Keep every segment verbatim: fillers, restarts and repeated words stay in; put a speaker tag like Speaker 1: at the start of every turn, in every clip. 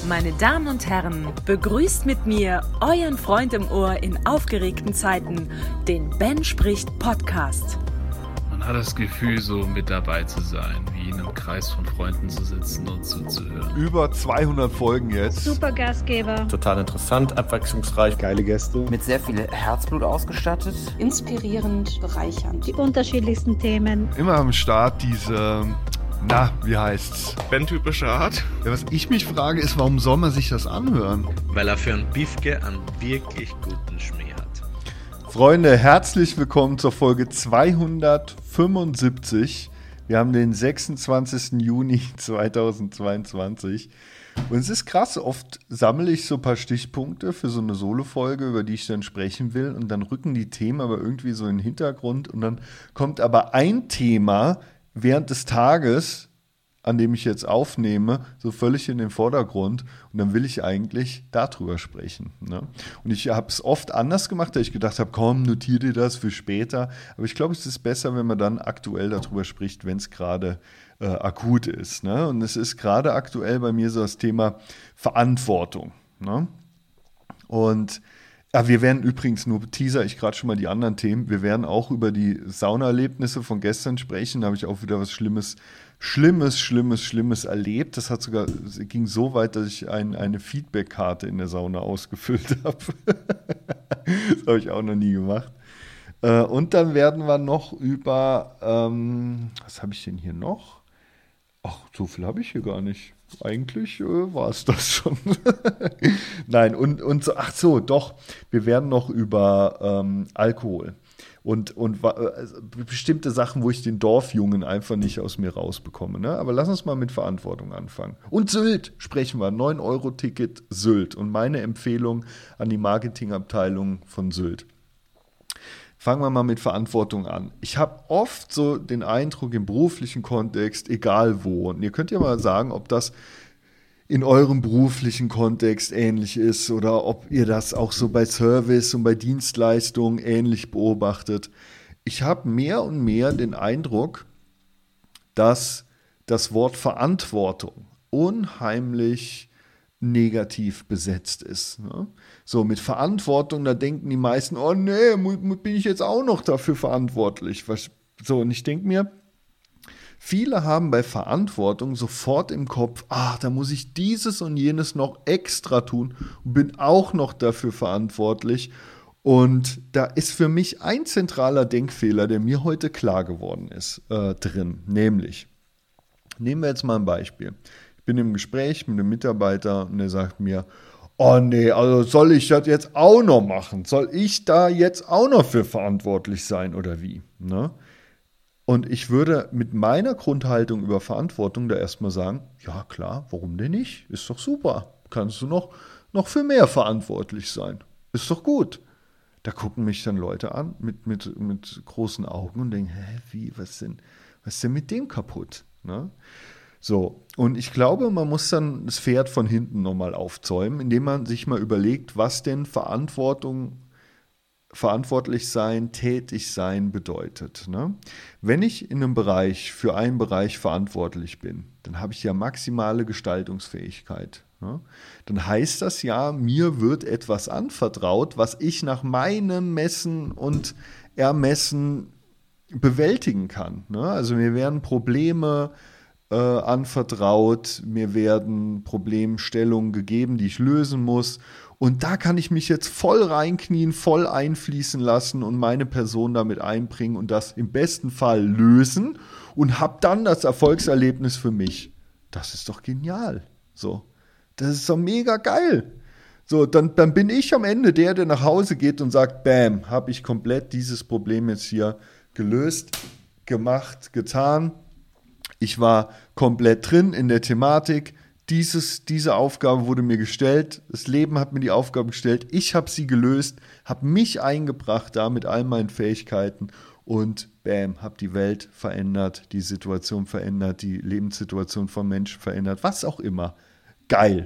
Speaker 1: Meine Damen und Herren, begrüßt mit mir euren Freund im Ohr in aufgeregten Zeiten, den Ben spricht Podcast.
Speaker 2: Man hat das Gefühl, so mit dabei zu sein, wie in einem Kreis von Freunden zu sitzen und zuzuhören.
Speaker 3: Über zweihundert Folgen jetzt.
Speaker 4: Super Gastgeber.
Speaker 5: Total interessant, abwechslungsreich.
Speaker 3: Geile Gäste.
Speaker 6: Mit sehr viel Herzblut ausgestattet.
Speaker 7: Inspirierend, bereichernd.
Speaker 4: Die unterschiedlichsten Themen.
Speaker 3: Immer am Start diese... Na, wie heißt's?
Speaker 8: Ben-typische Art.
Speaker 3: Ja, was ich mich frage, ist, warum soll man sich das anhören?
Speaker 8: Weil er für ein Biefke einen wirklich guten Schmäh hat.
Speaker 3: Freunde, herzlich willkommen zur Folge zweihundertfünfundsiebzig. Wir haben den sechsundzwanzigsten Juni zweitausendzweiundzwanzig. Und es ist krass, oft sammle ich so ein paar Stichpunkte für so eine Solo-Folge, über die ich dann sprechen will. Und dann rücken die Themen aber irgendwie so in den Hintergrund. Und dann kommt aber ein Thema während des Tages, an dem ich jetzt aufnehme, so völlig in den Vordergrund. Und dann will ich eigentlich darüber sprechen. Ne? Und ich habe es oft anders gemacht, da ich gedacht habe, komm, notiere dir das für später. Aber ich glaube, es ist besser, wenn man dann aktuell darüber spricht, wenn es gerade äh, akut ist. Ne? Und es ist gerade aktuell bei mir so das Thema Verantwortung. Ne? Und ja, wir werden übrigens, nur teaser ich gerade schon mal die anderen Themen, wir werden auch über die Saunaerlebnisse von gestern sprechen. Da habe ich auch wieder was Schlimmes, Schlimmes, Schlimmes, Schlimmes erlebt. Das hat sogar, ging so weit, dass ich ein, eine Feedback-Karte in der Sauna ausgefüllt habe. Das habe ich auch noch nie gemacht. Und dann werden wir noch über, ähm, was habe ich denn hier noch? Ach, so viel habe ich hier gar nicht. Eigentlich äh, war es das schon. Nein, und, und so, ach so, doch, wir werden noch über ähm, Alkohol und, und äh, bestimmte Sachen, wo ich den Dorfjungen einfach nicht aus mir rausbekomme. Ne? Aber lass uns mal mit Verantwortung anfangen. Und Sylt sprechen wir, neun Euro Ticket Sylt und meine Empfehlung an die Marketingabteilung von Sylt. Fangen wir mal mit Verantwortung an. Ich habe oft so den Eindruck im beruflichen Kontext, egal wo, und ihr könnt ja mal sagen, ob das in eurem beruflichen Kontext ähnlich ist oder ob ihr das auch so bei Service und bei Dienstleistungen ähnlich beobachtet. Ich habe mehr und mehr den Eindruck, dass das Wort Verantwortung unheimlich negativ besetzt ist. Ne? So, mit Verantwortung, da denken die meisten, oh nee, bin ich jetzt auch noch dafür verantwortlich. Was, so, und ich denke mir, viele haben bei Verantwortung sofort im Kopf, ah, da muss ich dieses und jenes noch extra tun und bin auch noch dafür verantwortlich. Und da ist für mich ein zentraler Denkfehler, der mir heute klar geworden ist, äh, drin. Nämlich, nehmen wir jetzt mal ein Beispiel. Ich bin im Gespräch mit einem Mitarbeiter und der sagt mir, oh nee, also soll ich das jetzt auch noch machen? Soll ich da jetzt auch noch für verantwortlich sein oder wie? Ne? Und ich würde mit meiner Grundhaltung über Verantwortung da erstmal sagen, ja klar, warum denn nicht? Ist doch super. Kannst du noch, noch für mehr verantwortlich sein. Ist doch gut. Da gucken mich dann Leute an mit, mit, mit großen Augen und denken, hä, wie, was denn, was ist denn mit dem kaputt? Ne? So, und ich glaube, man muss dann das Pferd von hinten nochmal aufzäumen, indem man sich mal überlegt, was denn Verantwortung, verantwortlich sein, tätig sein bedeutet. Ne? Wenn ich in einem Bereich, für einen Bereich verantwortlich bin, dann habe ich ja maximale Gestaltungsfähigkeit. Ne? Dann heißt das ja, mir wird etwas anvertraut, was ich nach meinem Messen und Ermessen bewältigen kann. Ne? Also mir werden Probleme Äh, anvertraut, mir werden Problemstellungen gegeben, die ich lösen muss und da kann ich mich jetzt voll reinknien, voll einfließen lassen und meine Person damit einbringen und das im besten Fall lösen und habe dann das Erfolgserlebnis für mich. Das ist doch genial. So, das ist doch mega geil. So, dann, dann bin ich am Ende der, der nach Hause geht und sagt, bam, habe ich komplett dieses Problem jetzt hier gelöst, gemacht, getan. Ich war komplett drin in der Thematik. Dieses, diese Aufgabe wurde mir gestellt. Das Leben hat mir die Aufgabe gestellt. Ich habe sie gelöst, habe mich eingebracht da mit all meinen Fähigkeiten und bam, habe die Welt verändert, die Situation verändert, die Lebenssituation von Menschen verändert, was auch immer. Geil.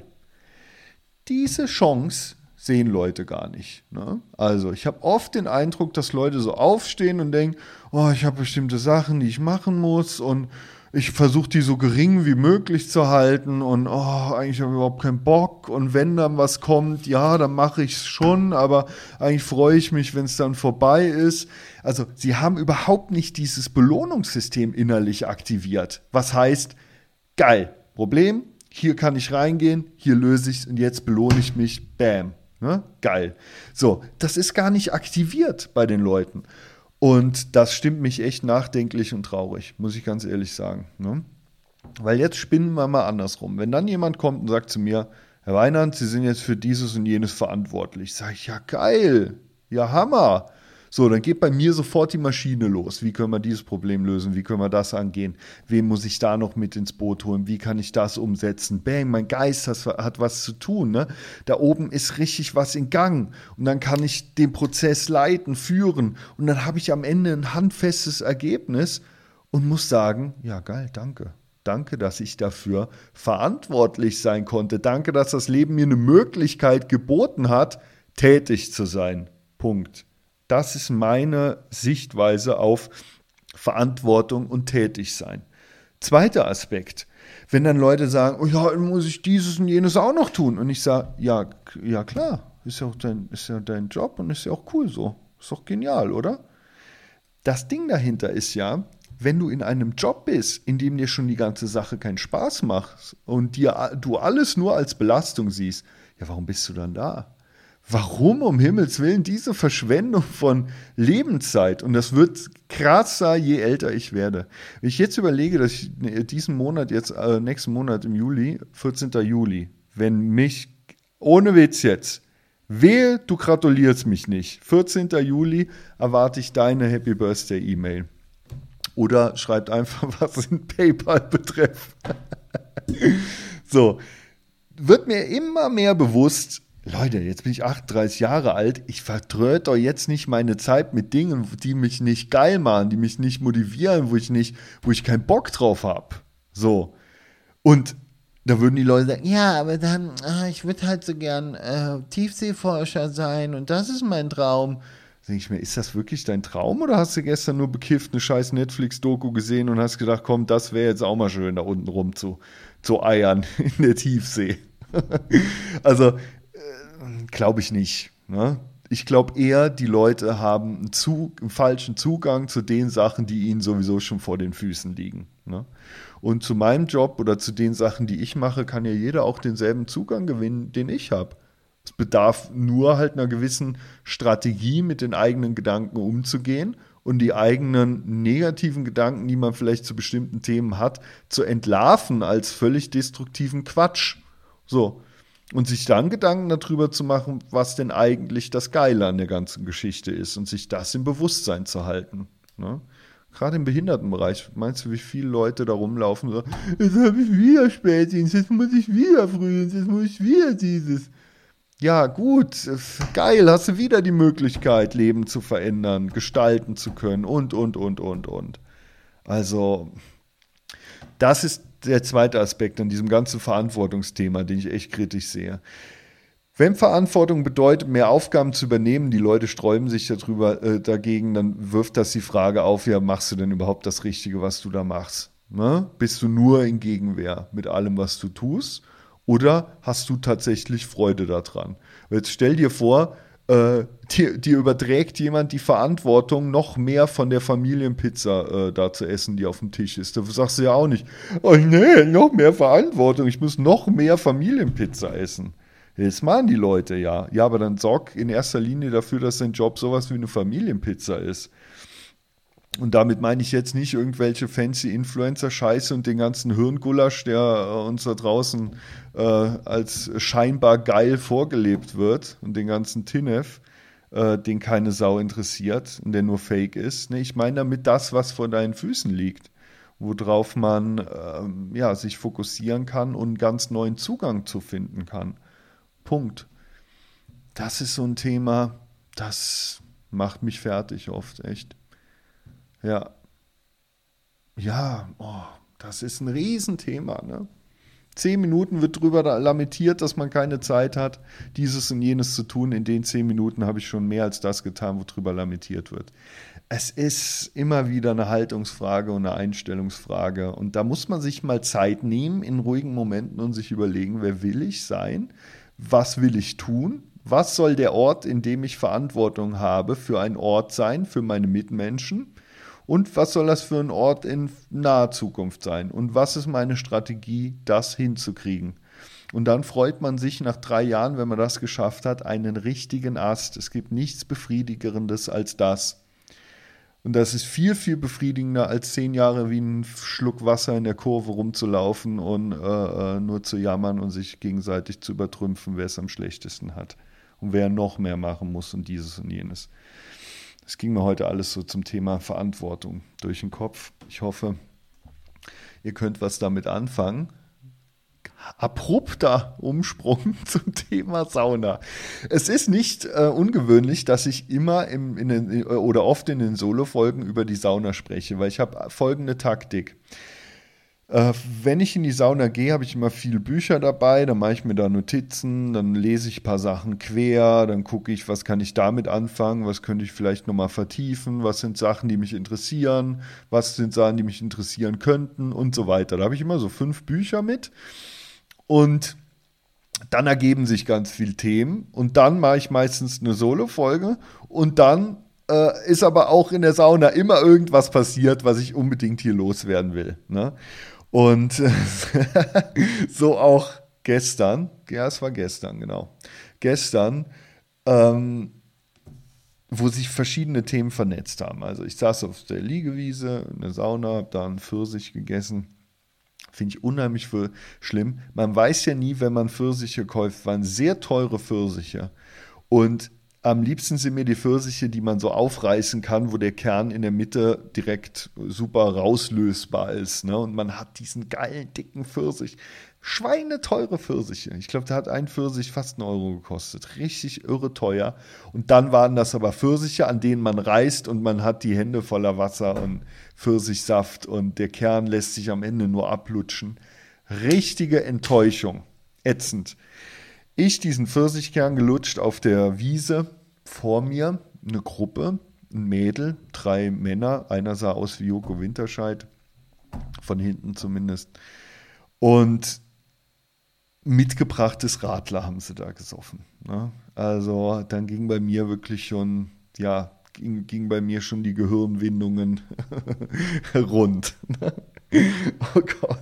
Speaker 3: Diese Chance sehen Leute gar nicht. Ne? Also ich habe oft den Eindruck, dass Leute so aufstehen und denken, oh, ich habe bestimmte Sachen, die ich machen muss und ich versuche die so gering wie möglich zu halten und oh, eigentlich habe ich überhaupt keinen Bock und wenn dann was kommt, ja, dann mache ich es schon, aber eigentlich freue ich mich, wenn es dann vorbei ist. Also sie haben überhaupt nicht dieses Belohnungssystem innerlich aktiviert. Was heißt, geil, Problem, hier kann ich reingehen, hier löse ich es und jetzt belohne ich mich, bam, ne? Geil. So, das ist gar nicht aktiviert bei den Leuten. Und das stimmt mich echt nachdenklich und traurig, muss ich ganz ehrlich sagen. Ne? Weil jetzt spinnen wir mal andersrum. Wenn dann jemand kommt und sagt zu mir, Herr Weinand, Sie sind jetzt für dieses und jenes verantwortlich, sage ich, ja geil, ja Hammer. So, dann geht bei mir sofort die Maschine los. Wie können wir dieses Problem lösen? Wie können wir das angehen? Wen muss ich da noch mit ins Boot holen? Wie kann ich das umsetzen? Bang, mein Geist hat, hat was zu tun. Ne? Da oben ist richtig was in Gang. Und dann kann ich den Prozess leiten, führen. Und dann habe ich am Ende ein handfestes Ergebnis und muss sagen, ja geil, danke. Danke, dass ich dafür verantwortlich sein konnte. Danke, dass das Leben mir eine Möglichkeit geboten hat, tätig zu sein. Punkt. Das ist meine Sichtweise auf Verantwortung und Tätigsein. Zweiter Aspekt, wenn dann Leute sagen, oh ja, dann muss ich dieses und jenes auch noch tun. Und ich sage, ja, ja klar, ist ja auch dein, ist ja dein Job und ist ja auch cool so. Ist doch genial, oder? Das Ding dahinter ist ja, wenn du in einem Job bist, in dem dir schon die ganze Sache keinen Spaß macht und dir, du alles nur als Belastung siehst, ja, warum bist du dann da? Warum um Himmels Willen diese Verschwendung von Lebenszeit? Und das wird krasser, je älter ich werde. Wenn ich jetzt überlege, dass ich diesen Monat, jetzt äh, nächsten Monat im Juli, vierzehnten Juli, wenn mich, ohne Witz jetzt, wehe, du gratulierst mich nicht. vierzehnten Juli erwarte ich deine Happy Birthday E-Mail. Oder schreibt einfach was in PayPal betreff. So, wird mir immer mehr bewusst, Leute, jetzt bin ich achtunddreißig Jahre alt, ich vertröte doch jetzt nicht meine Zeit mit Dingen, die mich nicht geil machen, die mich nicht motivieren, wo ich nicht, wo ich keinen Bock drauf habe. So. Und da würden die Leute sagen, ja, aber dann, ah, ich würde halt so gern äh, Tiefseeforscher sein und das ist mein Traum. Da denke ich mir, ist das wirklich dein Traum oder hast du gestern nur bekifft eine scheiß Netflix-Doku gesehen und hast gedacht, komm, das wäre jetzt auch mal schön, da unten rum zu, zu eiern in der Tiefsee. Also, glaube ich nicht. Ne? Ich glaube eher, die Leute haben einen, zu, einen falschen Zugang zu den Sachen, die ihnen sowieso schon vor den Füßen liegen. Ne? Und zu meinem Job oder zu den Sachen, die ich mache, kann ja jeder auch denselben Zugang gewinnen, den ich habe. Es bedarf nur halt einer gewissen Strategie, mit den eigenen Gedanken umzugehen und die eigenen negativen Gedanken, die man vielleicht zu bestimmten Themen hat, zu entlarven als völlig destruktiven Quatsch. So. Und sich dann Gedanken darüber zu machen, was denn eigentlich das Geile an der ganzen Geschichte ist und sich das im Bewusstsein zu halten. Ne? Gerade im Behindertenbereich, meinst du, wie viele Leute da rumlaufen und sagen, jetzt habe ich wieder Spätdienst, jetzt muss ich wieder Frühdienst, jetzt muss ich wieder dieses. Ja gut, geil, hast du wieder die Möglichkeit, Leben zu verändern, gestalten zu können und, und, und, und, und. Also, das ist der zweite Aspekt an diesem ganzen Verantwortungsthema, den ich echt kritisch sehe. Wenn Verantwortung bedeutet, mehr Aufgaben zu übernehmen, die Leute sträuben sich darüber, äh, dagegen, dann wirft das die Frage auf, ja, machst du denn überhaupt das Richtige, was du da machst? Ne? Bist du nur in Gegenwehr mit allem, was du tust? Oder hast du tatsächlich Freude daran? Jetzt stell dir vor, äh, dir, dir überträgt jemand die Verantwortung, noch mehr von der Familienpizza äh, da zu essen, die auf dem Tisch ist. Da sagst du ja auch nicht, oh nee, noch mehr Verantwortung, ich muss noch mehr Familienpizza essen. Das machen die Leute ja. Ja, aber dann sorg in erster Linie dafür, dass dein Job sowas wie eine Familienpizza ist. Und damit meine ich jetzt nicht irgendwelche fancy Influencer-Scheiße und den ganzen Hirngulasch, der äh, uns da draußen äh, als scheinbar geil vorgelebt wird und den ganzen Tinef, äh, den keine Sau interessiert und der nur fake ist. Nee, ich meine damit das, was vor deinen Füßen liegt, worauf man äh, ja, sich fokussieren kann und einen ganz neuen Zugang zu finden kann. Punkt. Das ist so ein Thema, das macht mich fertig oft, echt. Ja, ja, oh, das ist ein Riesenthema, ne? Zehn Minuten wird drüber lamentiert, dass man keine Zeit hat, dieses und jenes zu tun. In den zehn Minuten habe ich schon mehr als das getan, worüber lamentiert wird. Es ist immer wieder eine Haltungsfrage und eine Einstellungsfrage. Und da muss man sich mal Zeit nehmen in ruhigen Momenten und sich überlegen, wer will ich sein? Was will ich tun? Was soll der Ort, in dem ich Verantwortung habe, für ein Ort sein, für meine Mitmenschen? Und was soll das für ein Ort in naher Zukunft sein? Und was ist meine Strategie, das hinzukriegen? Und dann freut man sich nach drei Jahren, wenn man das geschafft hat, einen richtigen Ast. Es gibt nichts Befriedigerendes als das. Und das ist viel, viel befriedigender, als zehn Jahre wie ein Schluck Wasser in der Kurve rumzulaufen und äh, nur zu jammern und sich gegenseitig zu übertrümpfen, wer es am schlechtesten hat. Und wer noch mehr machen muss und dieses und jenes. Es ging mir heute alles so zum Thema Verantwortung durch den Kopf. Ich hoffe, ihr könnt was damit anfangen. Abrupter Umsprung zum Thema Sauna. Es ist nicht äh, ungewöhnlich, dass ich immer im, in den, oder oft in den Solo-Folgen über die Sauna spreche, weil ich habe folgende Taktik. Äh, wenn ich in die Sauna gehe, habe ich immer viele Bücher dabei, dann mache ich mir da Notizen, dann lese ich ein paar Sachen quer, dann gucke ich, was kann ich damit anfangen, was könnte ich vielleicht nochmal vertiefen, was sind Sachen, die mich interessieren, was sind Sachen, die mich interessieren könnten und so weiter. Da habe ich immer so fünf Bücher mit und dann ergeben sich ganz viele Themen und dann mache ich meistens eine Solo-Folge und dann äh, ist aber auch in der Sauna immer irgendwas passiert, was ich unbedingt hier loswerden will, ne? Und so auch gestern, ja, es war gestern, genau, gestern, ähm, wo sich verschiedene Themen vernetzt haben. Also ich saß auf der Liegewiese in der Sauna, habe da einen Pfirsich gegessen. Finde ich unheimlich für schlimm. Man weiß ja nie, wenn man Pfirsiche kauft, waren sehr teure Pfirsiche. Und am liebsten sind mir die Pfirsiche, die man so aufreißen kann, wo der Kern in der Mitte direkt super rauslösbar ist, ne? Und man hat diesen geilen, dicken Pfirsich. Schweineteure Pfirsiche. Ich glaube, da hat ein Pfirsich fast einen Euro gekostet. Richtig irre teuer. Und dann waren das aber Pfirsiche, an denen man reißt und man hat die Hände voller Wasser und Pfirsichsaft und der Kern lässt sich am Ende nur ablutschen. Richtige Enttäuschung. Ätzend. Ich diesen Pfirsichkern gelutscht auf der Wiese, vor mir eine Gruppe, ein Mädel, drei Männer, einer sah aus wie Joko Winterscheid, von hinten zumindest, und mitgebrachtes Radler haben sie da gesoffen, ne? Also dann ging bei mir wirklich schon, ja, ging, ging bei mir schon die Gehirnwindungen rund. Oh Gott.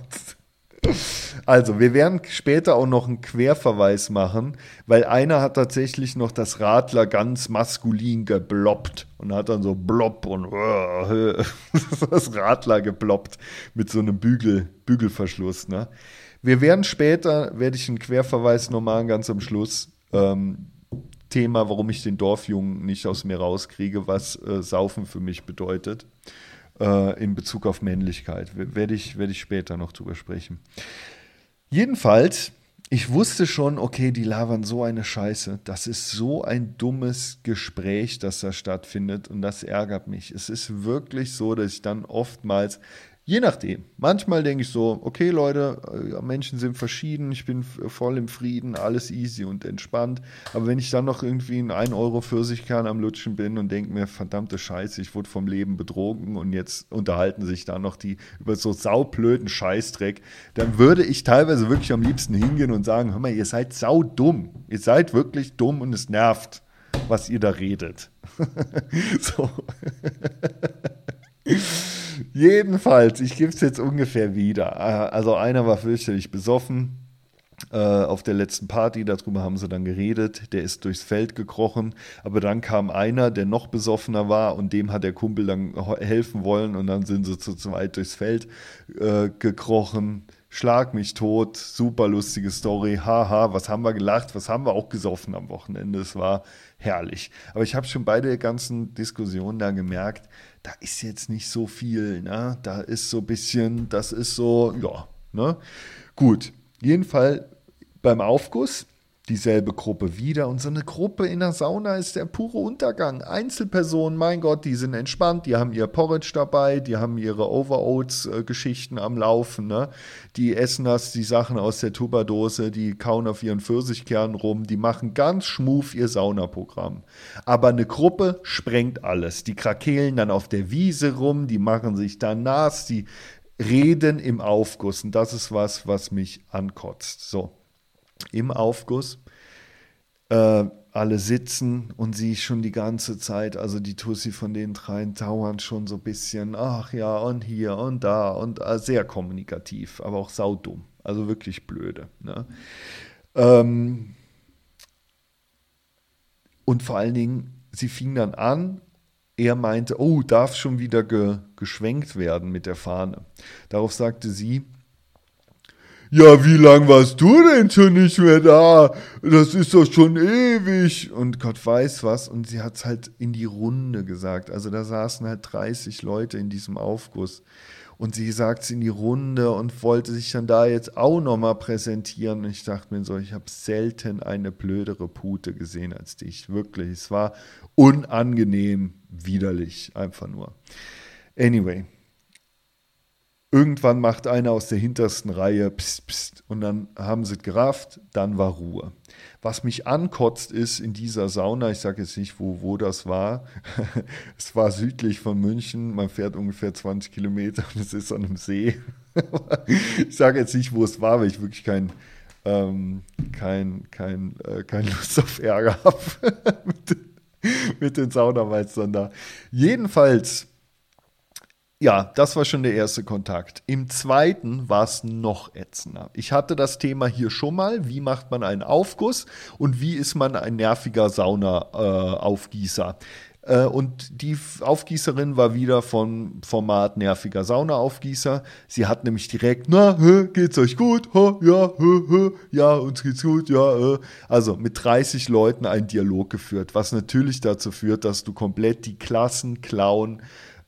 Speaker 3: Also, wir werden später auch noch einen Querverweis machen, weil einer hat tatsächlich noch das Radler ganz maskulin gebloppt und hat dann so blopp und uh, das Radler gebloppt mit so einem Bügel, Bügelverschluss, ne? Wir werden später, werde ich einen Querverweis noch machen, ganz am Schluss, ähm, Thema, warum ich den Dorfjungen nicht aus mir rauskriege, was äh, Saufen für mich bedeutet. In Bezug auf Männlichkeit. Werde ich, werde ich später noch drüber sprechen. Jedenfalls, ich wusste schon, okay, die labern so eine Scheiße. Das ist so ein dummes Gespräch, das da stattfindet und das ärgert mich. Es ist wirklich so, dass ich dann oftmals, je nachdem, manchmal denke ich so, okay Leute, Menschen sind verschieden, ich bin voll im Frieden, alles easy und entspannt. Aber wenn ich dann noch irgendwie ein ein Euro Pfirsichkern am Lutschen bin und denke mir, verdammte Scheiße, ich wurde vom Leben betrogen und jetzt unterhalten sich da noch die über so saublöden Scheißdreck, dann würde ich teilweise wirklich am liebsten hingehen und sagen, hör mal, ihr seid saudumm. Ihr seid wirklich dumm und es nervt, was ihr da redet. So. Jedenfalls, ich gebe es jetzt ungefähr wieder. Also einer war fürchterlich besoffen äh, auf der letzten Party, darüber haben sie dann geredet, der ist durchs Feld gekrochen, aber dann kam einer, der noch besoffener war und dem hat der Kumpel dann helfen wollen und dann sind sie zu zweit durchs Feld äh, gekrochen. Schlag mich tot, super lustige Story, haha, was haben wir gelacht, was haben wir auch gesoffen am Wochenende, es war herrlich. Aber ich habe schon bei der ganzen Diskussion da gemerkt, da ist jetzt nicht so viel, ne? Da ist so ein bisschen, das ist so, ja, ne? Gut, jedenfalls beim Aufguss dieselbe Gruppe wieder. Und so eine Gruppe in der Sauna ist der pure Untergang. Einzelpersonen, mein Gott, die sind entspannt, die haben ihr Porridge dabei, die haben ihre Overoats-Geschichten am Laufen, ne? Die essen das, die Sachen aus der Tupperdose, die kauen auf ihren Pfirsichkernen rum, die machen ganz schmuf ihr Saunaprogramm. Aber eine Gruppe sprengt alles. Die krakeelen dann auf der Wiese rum, die machen sich dann nass, die reden im Aufguss. Und das ist was, was mich ankotzt. So. Im Aufguss, äh, alle sitzen und sie schon die ganze Zeit, also die Tussi von den dreien dauernd schon so ein bisschen, ach ja, und hier und da und äh, sehr kommunikativ, aber auch saudumm, also wirklich blöde. Ne? Ähm, und vor allen Dingen, sie fing dann an, er meinte, oh, darf schon wieder ge- geschwenkt werden mit der Fahne. Darauf sagte sie, ja, wie lang warst du denn schon nicht mehr da? Das ist doch schon ewig. Und Gott weiß was. Und sie hat es halt in die Runde gesagt. Also da saßen halt dreißig Leute in diesem Aufguss. Und sie sagt es in die Runde und wollte sich dann da jetzt auch nochmal präsentieren. Und ich dachte mir so, ich habe selten eine blödere Pute gesehen als dich. Wirklich, es war unangenehm, widerlich, einfach nur. Anyway. Irgendwann macht einer aus der hintersten Reihe pst, pst, und dann haben sie es gerafft, dann war Ruhe. Was mich ankotzt ist in dieser Sauna, ich sage jetzt nicht, wo, wo das war, es war südlich von München, man fährt ungefähr zwanzig Kilometer und es ist an einem See. Ich sage jetzt nicht, wo es war, weil ich wirklich kein, ähm, kein, kein, äh, keine Lust auf Ärger habe mit, den, mit den Saunameistern da. Jedenfalls, ja, das war schon der erste Kontakt. Im zweiten war es noch ätzender. Ich hatte das Thema hier schon mal, wie macht man einen Aufguss und wie ist man ein nerviger Sauna-Aufgießer. Äh, und die Aufgießerin war wieder vom Format nerviger Saunaaufgießer. Sie hat nämlich direkt, na, hä, geht's euch gut? Ha, ja, hä, hä, ja, uns geht's gut, ja. Äh. Also mit dreißig Leuten einen Dialog geführt, was natürlich dazu führt, dass du komplett die Klassen klauen,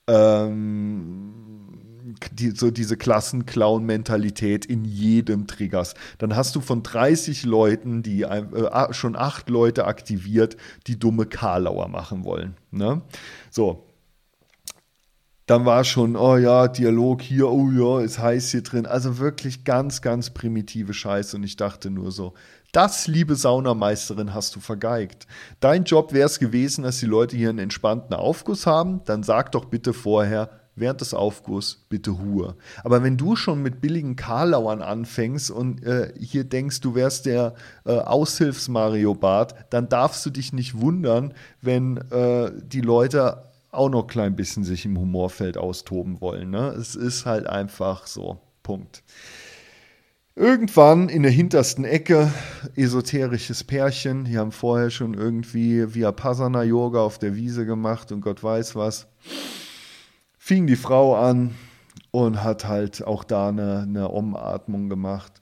Speaker 3: Die, so diese Klassenclown-Mentalität in jedem triggerst. Dann hast du von dreißig Leuten, die äh, schon acht Leute aktiviert, die dumme Karlauer machen wollen. Ne? So. Dann war schon, oh ja, Dialog hier, oh ja, ist heiß hier drin. Also wirklich ganz, ganz primitive Scheiße. Und ich dachte nur so, das, liebe Saunameisterin, hast du vergeigt. Dein Job wäre es gewesen, dass die Leute hier einen entspannten Aufguss haben. Dann sag doch bitte vorher, während des Aufguss bitte Ruhe. Aber wenn du schon mit billigen Karlauern anfängst und äh, hier denkst, du wärst der äh, Aushilfs-Mario Barth, dann darfst du dich nicht wundern, wenn äh, die Leute auch noch ein klein bisschen sich im Humorfeld austoben wollen. Ne? Es ist halt einfach so. Punkt. Irgendwann in der hintersten Ecke, esoterisches Pärchen, die haben vorher schon irgendwie Vipassana-Yoga auf der Wiese gemacht und Gott weiß was, fing die Frau an und hat halt auch da eine, eine Umatmung gemacht.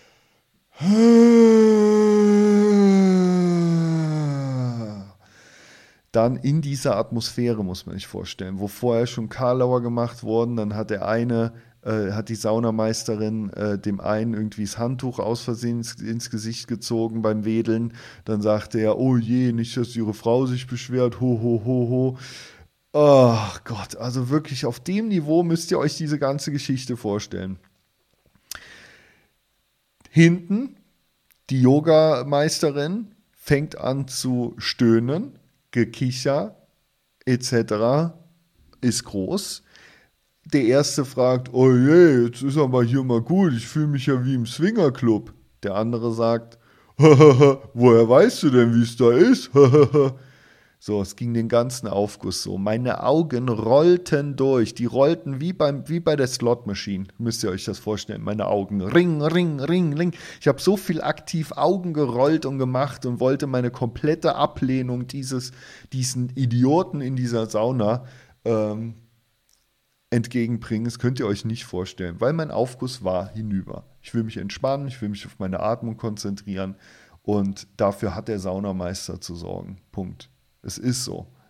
Speaker 3: Dann in dieser Atmosphäre, muss man sich vorstellen, wo vorher schon Karlauer gemacht wurden, dann hat der eine Äh, hat die Saunameisterin äh, dem einen irgendwie das Handtuch aus Versehen ins, ins Gesicht gezogen beim Wedeln. Dann sagte er, oh je, nicht, dass ihre Frau sich beschwert, ho, ho, ho, ho. Ach Gott, also wirklich auf dem Niveau müsst ihr euch diese ganze Geschichte vorstellen. Hinten, die Yogameisterin fängt an zu stöhnen, Gekicher et cetera ist groß. Der Erste fragt, oh je, jetzt ist aber hier mal gut, ich fühle mich ja wie im Swingerclub. Der andere sagt, woher weißt du denn, wie es da ist? So, es ging den ganzen Aufguss so. Meine Augen rollten durch, die rollten wie, beim, wie bei der Slot-Machine, müsst ihr euch das vorstellen, meine Augen, ring, ring, ring, ring. Ich habe so viel aktiv Augen gerollt und gemacht und wollte meine komplette Ablehnung dieses, diesen Idioten in dieser Sauna ähm, entgegenbringen. Das könnt ihr euch nicht vorstellen, weil mein Aufguss war hinüber. Ich will mich entspannen, ich will mich auf meine Atmung konzentrieren und dafür hat der Saunameister zu sorgen. Punkt. Es ist so.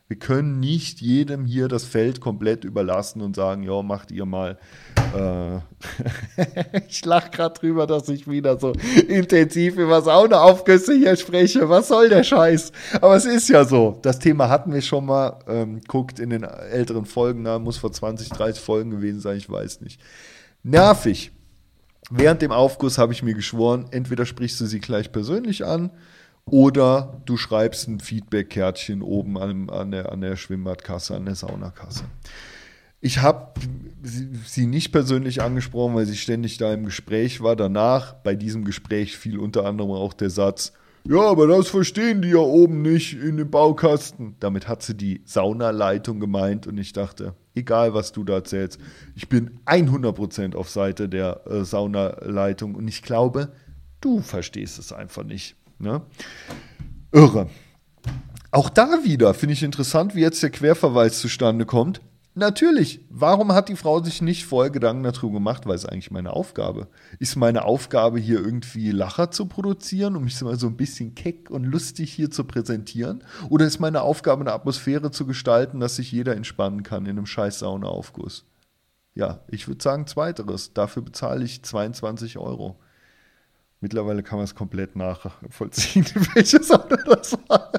Speaker 3: Wir können nicht jedem hier das Feld komplett überlassen und sagen, ja, macht ihr mal. Äh ich lache gerade drüber, dass ich wieder so intensiv über Saunaaufgüsse hier spreche. Was soll der Scheiß? Aber es ist ja so. Das Thema hatten wir schon mal. Ähm, guckt in den älteren Folgen nach. Muss vor zwanzig, dreißig Folgen gewesen sein. Ich weiß nicht. Nervig. Während dem Aufguss habe ich mir geschworen, entweder sprichst du sie gleich persönlich an, oder du schreibst ein Feedback-Kärtchen oben an, an, der, an der Schwimmbadkasse, an der Saunakasse. Ich habe sie nicht persönlich angesprochen, weil sie ständig da im Gespräch war. Danach, bei diesem Gespräch, fiel unter anderem auch der Satz, ja, aber das verstehen die ja oben nicht in dem Baukasten. Damit hat sie die Saunaleitung gemeint und ich dachte, egal was du da erzählst, ich bin hundert Prozent auf Seite der äh, Saunaleitung und ich glaube, du verstehst es einfach nicht. Ne? Irre. Auch da wieder finde ich interessant, wie jetzt der Querverweis zustande kommt. Natürlich, warum hat die Frau sich nicht vorher Gedanken darüber gemacht, weil es eigentlich meine Aufgabe ist. Meine Aufgabe, hier irgendwie Lacher zu produzieren, um mich so ein bisschen keck und lustig hier zu präsentieren? Oder ist meine Aufgabe, eine Atmosphäre zu gestalten, dass sich jeder entspannen kann in einem scheiß Saunaaufguss? Ja, ich würde sagen zweiteres. Dafür bezahle ich zweiundzwanzig Euro. Mittlerweile kann man es komplett nachvollziehen, welche Sauna das war.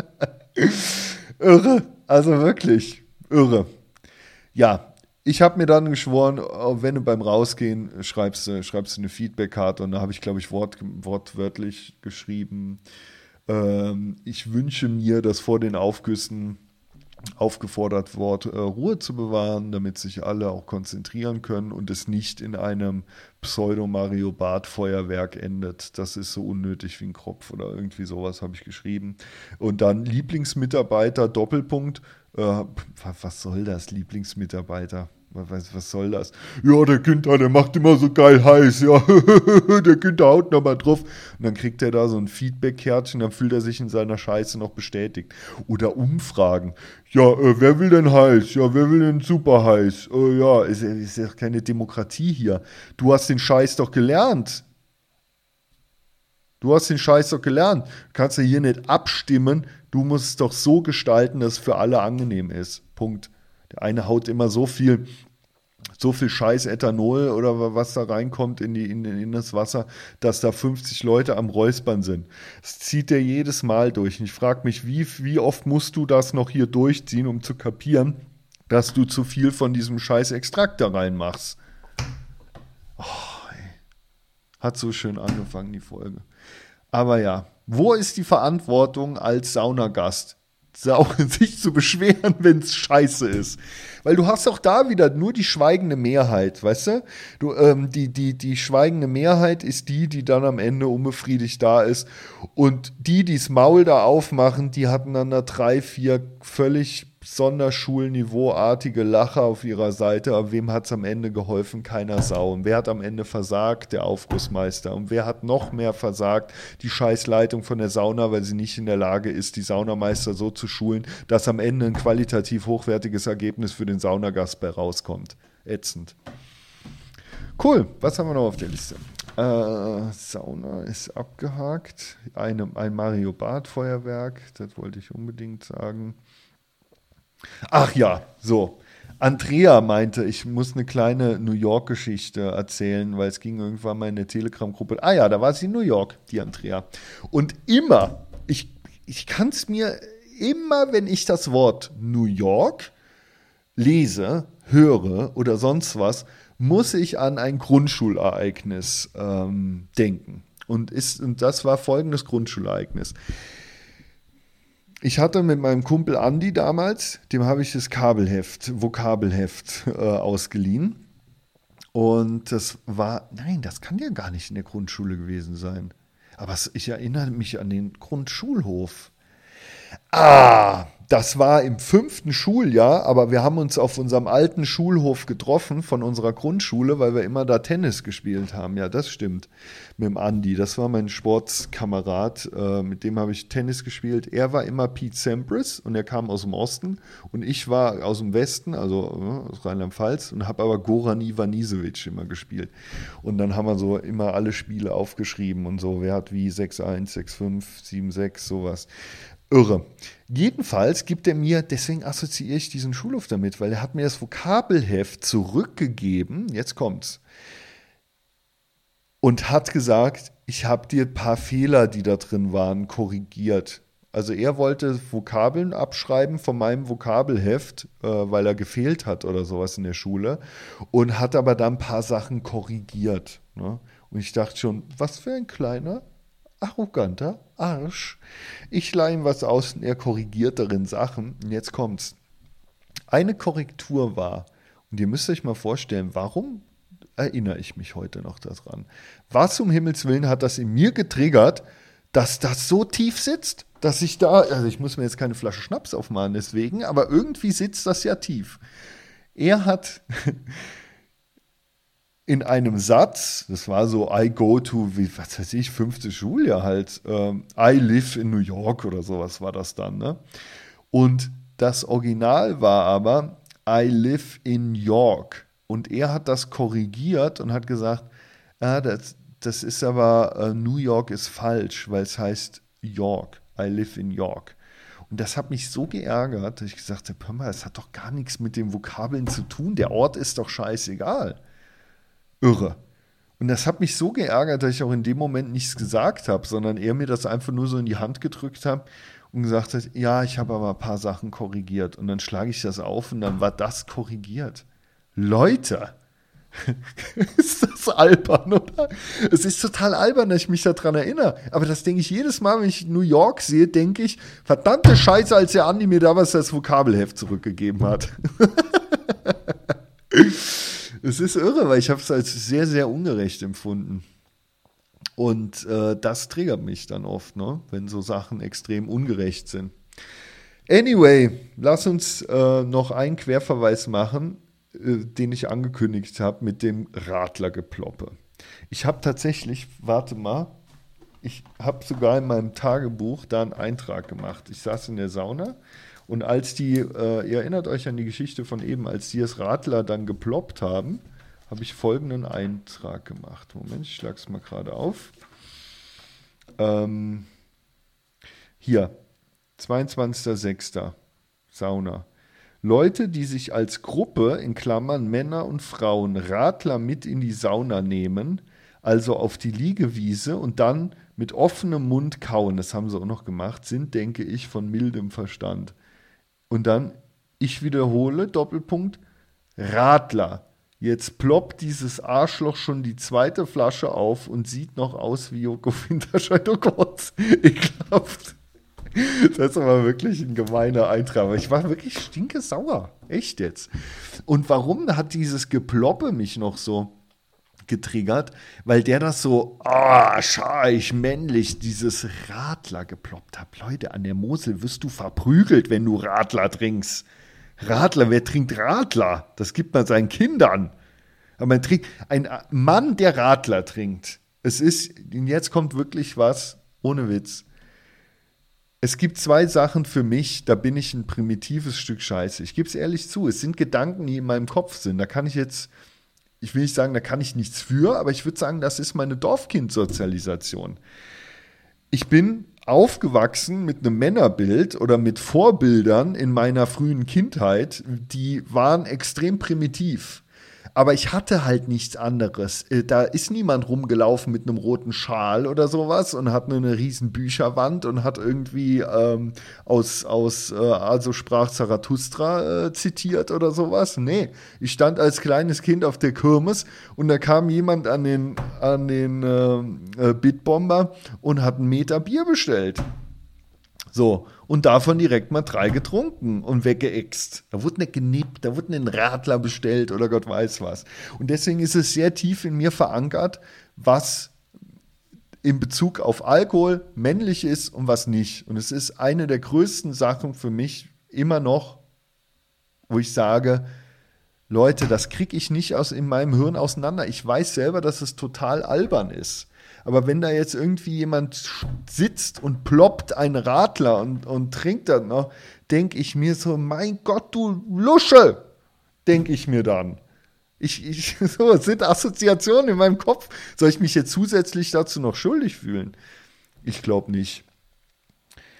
Speaker 3: Irre, also wirklich irre. Ja, ich habe mir dann geschworen, wenn du beim Rausgehen schreibst, schreibst du eine Feedback-Karte und da habe ich, glaube ich, wort, wortwörtlich geschrieben, ähm, ich wünsche mir, dass vor den Aufgüssen aufgefordert wird, äh, Ruhe zu bewahren, damit sich alle auch konzentrieren können und es nicht in einem Pseudo-Mario-Bart-Feuerwerk endet. Das ist so unnötig wie ein Kropf oder irgendwie sowas habe ich geschrieben. Und dann Lieblingsmitarbeiter, Doppelpunkt. Äh, was soll das, Lieblingsmitarbeiter? Was, was soll das? Ja, der Günther, der macht immer so geil heiß. Ja, der Günther haut noch mal drauf. Und dann kriegt er da so ein Feedback-Kärtchen, dann fühlt er sich in seiner Scheiße noch bestätigt. Oder Umfragen. Ja, äh, wer will denn heiß? Ja, wer will denn super heiß? Äh, ja, ist, ist ja keine Demokratie hier. Du hast den Scheiß doch gelernt. Du hast den Scheiß doch gelernt. Du kannst ja hier nicht abstimmen. Du musst es doch so gestalten, dass es für alle angenehm ist. Punkt. Der eine haut immer so viel, so viel Scheiß Ethanol oder was da reinkommt in, die, in, in das Wasser, dass da fünfzig Leute am Räuspern sind. Das zieht der jedes Mal durch. Und ich frage mich, wie, wie oft musst du das noch hier durchziehen, um zu kapieren, dass du zu viel von diesem Scheiß Extrakt da reinmachst. Oh, ey. Hat so schön angefangen, die Folge. Aber ja, wo ist die Verantwortung als Saunagast? Sich zu beschweren, wenn es scheiße ist. Weil du hast auch da wieder nur die schweigende Mehrheit, weißt du? du ähm, die, die, die schweigende Mehrheit ist die, die dann am Ende unbefriedigt da ist. Und die, die das Maul da aufmachen, die hatten dann da drei, vier völlig Sonderschulniveauartige Lacher auf ihrer Seite. Aber wem hat es am Ende geholfen? Keiner Sau. Und wer hat am Ende versagt? Der Aufgussmeister. Und wer hat noch mehr versagt? Die Scheißleitung von der Sauna, weil sie nicht in der Lage ist, die Saunameister so zu schulen, dass am Ende ein qualitativ hochwertiges Ergebnis für den Saunagast bei rauskommt. Ätzend. Cool, was haben wir noch auf der Liste? Äh, Sauna ist abgehakt. Eine, ein Mario Bart Feuerwerk, das wollte ich unbedingt sagen. Ach ja, so. Andrea meinte, ich muss eine kleine New York-Geschichte erzählen, weil es ging irgendwann mal in der Telegram-Gruppe. Ah ja, da war sie in New York, die Andrea. Und immer, ich, ich kann es mir immer, wenn ich das Wort New York lese, höre oder sonst was, muss ich an ein Grundschulereignis ähm, denken. Und, ist, und das war folgendes Grundschulereignis. Ich hatte mit meinem Kumpel Andi damals, dem habe ich das Kabelheft, Vokabelheft äh, ausgeliehen. Und das war, nein, das kann ja gar nicht in der Grundschule gewesen sein. Aber ich erinnere mich an den Grundschulhof. Ah, das war im fünften Schuljahr, aber wir haben uns auf unserem alten Schulhof getroffen von unserer Grundschule, weil wir immer da Tennis gespielt haben. Ja, das stimmt. Mit dem Andi, das war mein Sportskamerad, äh, mit dem habe ich Tennis gespielt. Er war immer Pete Sampras und er kam aus dem Osten und ich war aus dem Westen, also äh, aus Rheinland-Pfalz und habe aber Goran Ivanisevic immer gespielt. Und dann haben wir so immer alle Spiele aufgeschrieben und so, wer hat wie sechs eins, sechs fünf, sieben sechs, sowas. Irre. Jedenfalls gibt er mir, deswegen assoziiere ich diesen Schulhof damit, weil er hat mir das Vokabelheft zurückgegeben, jetzt kommt's, und hat gesagt, ich habe dir ein paar Fehler, die da drin waren, korrigiert. Also er wollte Vokabeln abschreiben von meinem Vokabelheft, äh, weil er gefehlt hat oder sowas in der Schule, und hat aber dann ein paar Sachen korrigiert. Ne? Und ich dachte schon, was für ein kleiner, arroganter Arsch. Ich leihe ihm was aus und er korrigiert darin Sachen. Und jetzt kommt's. Eine Korrektur war, und ihr müsst euch mal vorstellen, warum erinnere ich mich heute noch daran? Was um Himmels Willen hat das in mir getriggert, dass das so tief sitzt, dass ich da, also ich muss mir jetzt keine Flasche Schnaps aufmachen deswegen, aber irgendwie sitzt das ja tief. Er hat in einem Satz, das war so, I go to, wie, was weiß ich, fünfte Schuljahr halt, ähm, I live in New York oder sowas war das dann, ne? Und das Original war aber, I live in York. Und er hat das korrigiert und hat gesagt, ah, das, das ist aber, uh, New York ist falsch, weil es heißt York. I live in York. Und das hat mich so geärgert, dass ich gesagt habe, hör mal, das hat doch gar nichts mit den Vokabeln zu tun. Der Ort ist doch scheißegal. Irre. Und das hat mich so geärgert, dass ich auch in dem Moment nichts gesagt habe, sondern er mir das einfach nur so in die Hand gedrückt hat und gesagt hat, ja, ich habe aber ein paar Sachen korrigiert. Und dann schlage ich das auf und dann war das korrigiert. Leute, ist das albern, oder? Es ist total albern, dass ich mich daran erinnere. Aber das denke ich jedes Mal, wenn ich New York sehe, denke ich, verdammte Scheiße, als der Andi mir damals das Vokabelheft zurückgegeben hat. Es ist irre, weil ich habe es als sehr, sehr ungerecht empfunden. Und äh, das triggert mich dann oft, ne? Wenn so Sachen extrem ungerecht sind. Anyway, lass uns äh, noch einen Querverweis machen, den ich angekündigt habe mit dem Radlergeploppe. Ich habe tatsächlich, warte mal, ich habe sogar in meinem Tagebuch da einen Eintrag gemacht. Ich saß in der Sauna und als die, äh, ihr erinnert euch an die Geschichte von eben, als die das Radler dann geploppt haben, habe ich folgenden Eintrag gemacht. Moment, ich schlage es mal gerade auf. Ähm, hier, zweiundzwanzigster sechster Sauna. Leute, die sich als Gruppe, in Klammern Männer und Frauen, Radler mit in die Sauna nehmen, also auf die Liegewiese und dann mit offenem Mund kauen, das haben sie auch noch gemacht, sind, denke ich, von mildem Verstand. Und dann, ich wiederhole, Doppelpunkt, Radler. Jetzt ploppt dieses Arschloch schon die zweite Flasche auf und sieht noch aus wie Joko Winterscheid. Oh Gott, ekelhaft. Das ist aber wirklich ein gemeiner Eintrag. Aber ich war wirklich stinkesauer. Echt jetzt. Und warum hat dieses Geploppe mich noch so getriggert? Weil der das so, ah, scheich, männlich, dieses Radler geploppt hat. Leute, an der Mosel wirst du verprügelt, wenn du Radler trinkst. Radler, wer trinkt Radler? Das gibt man seinen Kindern. Aber man trinkt, ein Mann, der Radler trinkt. Es ist, jetzt kommt wirklich was, ohne Witz. Es gibt zwei Sachen für mich, da bin ich ein primitives Stück Scheiße. Ich gebe es ehrlich zu, es sind Gedanken, die in meinem Kopf sind. Da kann ich jetzt, ich will nicht sagen, da kann ich nichts für, aber ich würde sagen, das ist meine Dorfkind-Sozialisation. Ich bin aufgewachsen mit einem Männerbild oder mit Vorbildern in meiner frühen Kindheit, die waren extrem primitiv. Aber ich hatte halt nichts anderes. Da ist niemand rumgelaufen mit einem roten Schal oder sowas und hat nur eine riesen Bücherwand und hat irgendwie ähm, aus, aus äh, also sprach Zarathustra äh, zitiert oder sowas. Nee, ich stand als kleines Kind auf der Kirmes und da kam jemand an den, an den äh, äh, Bitbomber und hat einen Meter Bier bestellt. So, und davon direkt mal drei getrunken und weggeext. Da wurde nicht genippt, da wurde ein Radler bestellt oder Gott weiß was. Und deswegen ist es sehr tief in mir verankert, was in Bezug auf Alkohol männlich ist und was nicht. Und es ist eine der größten Sachen für mich immer noch, wo ich sage, Leute, das kriege ich nicht aus in meinem Hirn auseinander. Ich weiß selber, dass es total albern ist. Aber wenn da jetzt irgendwie jemand sitzt und ploppt ein Radler und, und trinkt dann noch, denke ich mir so, mein Gott, du Lusche, denke ich mir dann. Ich, ich, so, es sind Assoziationen in meinem Kopf. Soll ich mich jetzt zusätzlich dazu noch schuldig fühlen? Ich glaube nicht.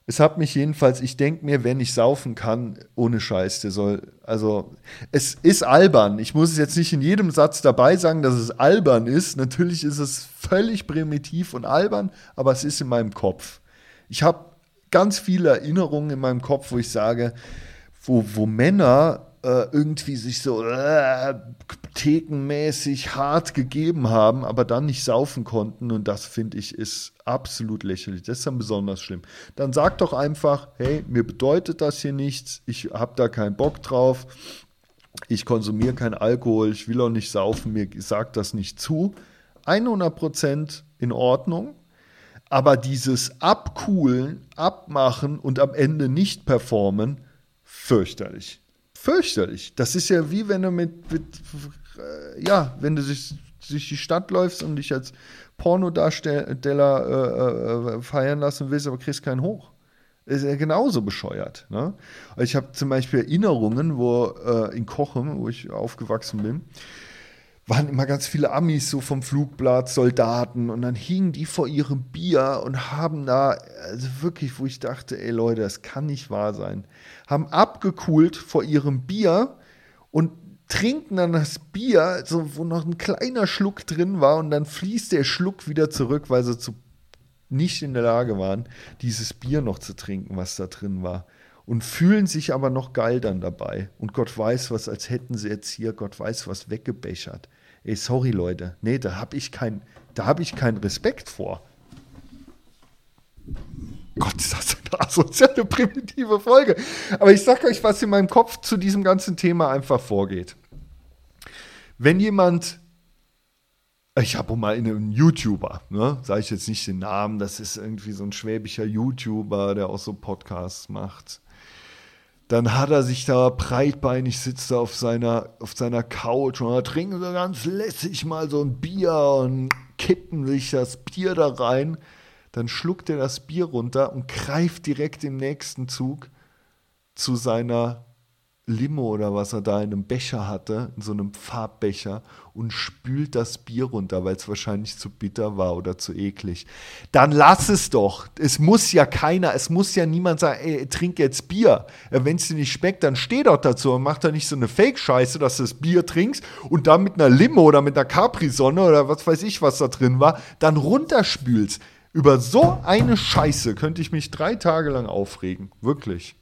Speaker 3: Es hat mich jedenfalls, ich denke mir, wer nicht saufen kann, ohne Scheiß, der soll, also, es ist albern. Ich muss es jetzt nicht in jedem Satz dabei sagen, dass es albern ist. Natürlich ist es völlig primitiv und albern, aber es ist in meinem Kopf. Ich habe ganz viele Erinnerungen in meinem Kopf, wo ich sage, wo, wo Männer äh, irgendwie sich so äh, thekenmäßig hart gegeben haben, aber dann nicht saufen konnten. Und das, finde ich, ist absolut lächerlich. Das ist dann besonders schlimm. Dann sag doch einfach, hey, mir bedeutet das hier nichts, ich habe da keinen Bock drauf, ich konsumiere keinen Alkohol, ich will auch nicht saufen, mir sagt das nicht zu. hundert Prozent in Ordnung. Aber dieses Abcoolen, Abmachen und am Ende nicht performen, fürchterlich. Fürchterlich. Das ist ja wie wenn du mit, mit äh, ja, wenn du durch, durch die Stadt läufst und dich als Pornodarsteller äh, äh, feiern lassen willst, aber kriegst keinen hoch. Ist ja genauso bescheuert. Ne? Ich habe zum Beispiel Erinnerungen, wo äh, in Cochem, wo ich aufgewachsen bin, waren immer ganz viele Amis so vom Flugblatt, Soldaten, und dann hingen die vor ihrem Bier und haben da, also wirklich, wo ich dachte, ey Leute, das kann nicht wahr sein, haben abgekühlt vor ihrem Bier und trinken dann das Bier, so, wo noch ein kleiner Schluck drin war, und dann fließt der Schluck wieder zurück, weil sie zu, nicht in der Lage waren, dieses Bier noch zu trinken, was da drin war. Und fühlen sich aber noch geil dann dabei. Und Gott weiß was, als hätten sie jetzt hier, Gott weiß was, weggebechert. Ey, sorry Leute, nee, da habe ich kein, da habe ich keinen Respekt vor. Gott, ist das eine asoziale, primitive Folge. Aber ich sag euch, was in meinem Kopf zu diesem ganzen Thema einfach vorgeht. Wenn jemand, ich habe mal einen YouTuber, ne, sage ich jetzt nicht den Namen, das ist irgendwie so ein schwäbischer YouTuber, der auch so Podcasts macht. Dann hat er sich da breitbeinig, sitzt er auf seiner, auf seiner Couch und er trinkt so ganz lässig mal so ein Bier und kippen sich das Bier da rein. Dann schluckt er das Bier runter und greift direkt im nächsten Zug zu seiner Limo oder was er da in einem Becher hatte, in so einem Farbbecher, und spült das Bier runter, weil es wahrscheinlich zu bitter war oder zu eklig. Dann lass es doch. Es muss ja keiner, es muss ja niemand sagen, ey, trink jetzt Bier. Wenn es dir nicht schmeckt, dann steh doch dazu und mach da nicht so eine Fake-Scheiße, dass du das Bier trinkst und dann mit einer Limo oder mit einer Capri-Sonne oder was weiß ich, was da drin war, dann runterspülst. Über so eine Scheiße könnte ich mich drei Tage lang aufregen. Wirklich.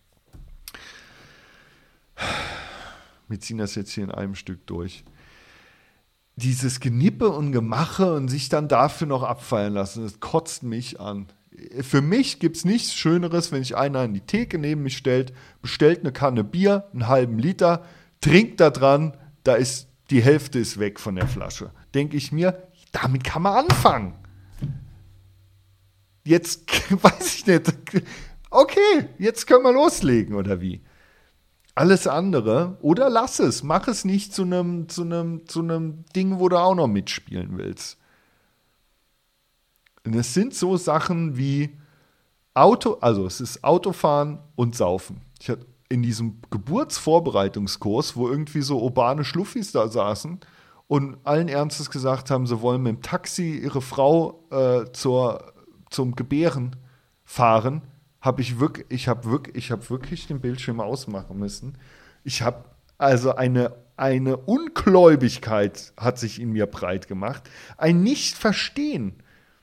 Speaker 3: Wir ziehen das jetzt hier in einem Stück durch. Dieses Genippe und Gemache und sich dann dafür noch abfeiern lassen, das kotzt mich an. Für mich gibt es nichts Schöneres, wenn sich einer an die Theke neben mich stellt, bestellt eine Kanne Bier, einen halben Liter, trinkt da dran, da ist die Hälfte ist weg von der Flasche. Denke ich mir, damit kann man anfangen. Jetzt weiß ich nicht, okay, jetzt können wir loslegen, oder wie? Alles andere, oder lass es, mach es nicht zu einem zu einem zu einem Ding, wo du auch noch mitspielen willst. Und es sind so Sachen wie Auto, also es ist Autofahren und Saufen. Ich hatte in diesem Geburtsvorbereitungskurs, wo irgendwie so urbane Schluffis da saßen und allen Ernstes gesagt haben, sie wollen mit dem Taxi ihre Frau äh, zur, zum Gebären fahren, habe ich wirklich, ich habe wirklich, ich habe wirklich den Bildschirm ausmachen müssen. Ich habe also eine, eine Ungläubigkeit hat sich in mir breit gemacht, ein Nicht-Verstehen.